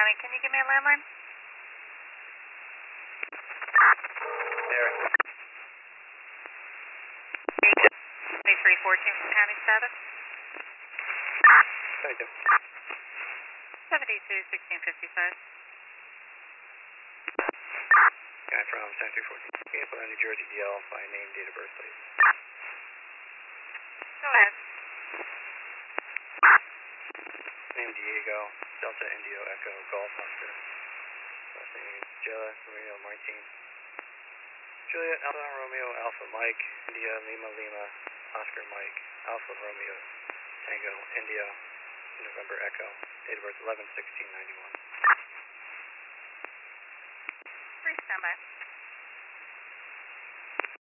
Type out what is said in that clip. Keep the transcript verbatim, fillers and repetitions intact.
County, can you give me a landline? There. twenty-three fourteen from County status. seventy-two. seventy-two sixteen fifty-five. Guy from seventy-three fourteen. Can you put on New Jersey D L by name, date of birth, please? Go ahead. Name Diego, Delta Indio Echo Golf Oscar. Last name Jella Romeo Martin. Juliet Alpha Romeo Alpha Mike India Lima Lima Oscar Mike Alpha Romeo Tango India November Echo. Date of birth eleven sixteen ninety-one. Three standby.